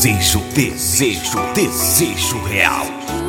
Desejo real.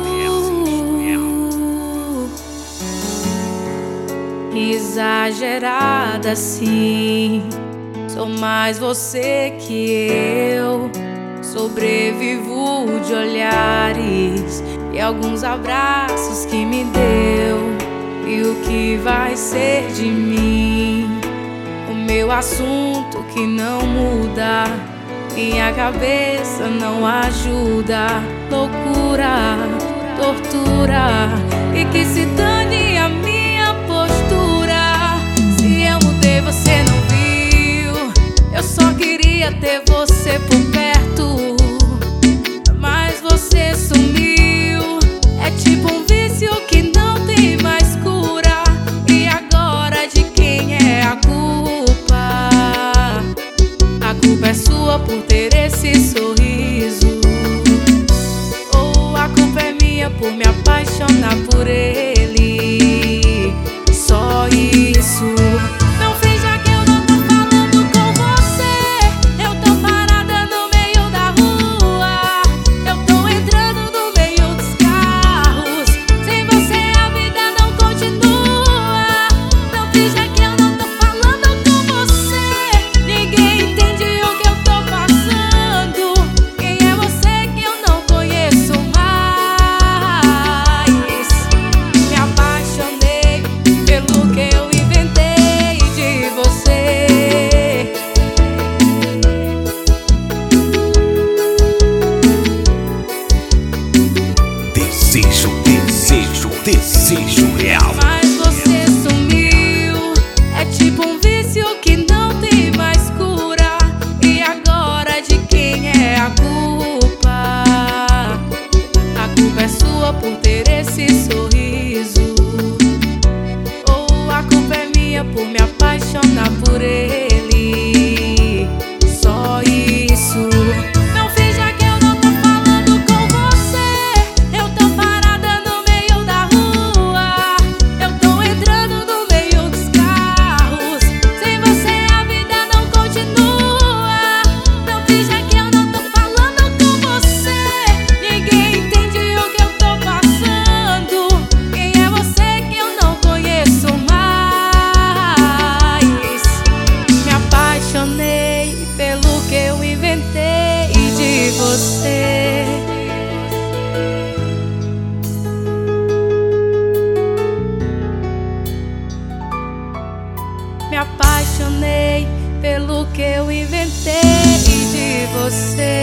Exagerada sim, sou mais você que eu. Sobrevivo de olhares e alguns abraços que me deu. E o que vai ser de mim? O meu assunto que não muda, minha cabeça não ajuda. Loucura, tortura, e que se dane a minha postura. Se eu mudei, você não viu. Eu só queria ter você por perto, mas você sumiu. É tipo um vício que não tem mais cura. E agora de quem é a culpa? A culpa é sua por ter esse sorriso, ou a culpa é minha por me apaixonar por ele? Só isso. Não finja que eu não tô falando com você. Eu tô parada no meio da rua, eu tô entrando no meio dos carros. Sem você a vida não continua. Não finja que eu não tô falando com você. Ninguém entende o que eu tô passando. Quem é você que eu não conheço mais? Me apaixonei pelo que eu inventei de você. Desejo real. Mas você sumiu. É tipo um vício que não tem mais cura. E agora de quem é a culpa? A culpa é sua por ter esse sorriso, ou a culpa é minha por me apaixonar por ele? Só isso. Não finja que eu não tô falando com você. Eu tô parada no meio da rua, eu tô entrando no meio dos carros. Sem você a vida não continua. Não finja que eu não tô falando com você. Ninguém entende o que eu tô passando. Quem é você que eu não conheço mais? Me apaixonei pelo que eu inventei de você. Me apaixonei pelo que eu inventei de você.